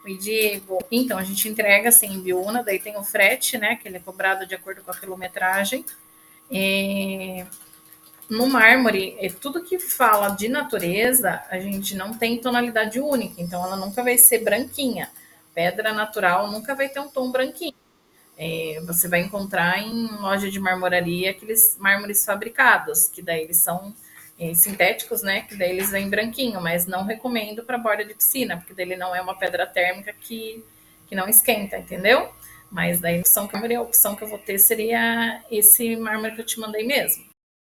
Oi, Diego. Então, a gente entrega assim em Biúna, daí tem o frete, né? Que ele é cobrado de acordo com a quilometragem. É, no mármore, tudo que fala de natureza, a gente não tem tonalidade única, então ela nunca vai ser branquinha. Pedra natural nunca vai ter um tom branquinho. Você vai encontrar em loja de marmoraria aqueles mármores fabricados, que daí eles são sintéticos, né? Que daí eles vêm branquinho, mas não recomendo para borda de piscina, porque daí ele não é uma pedra térmica que não esquenta, entendeu? Mas daí a opção que eu vou ter seria esse mármore que eu te mandei mesmo.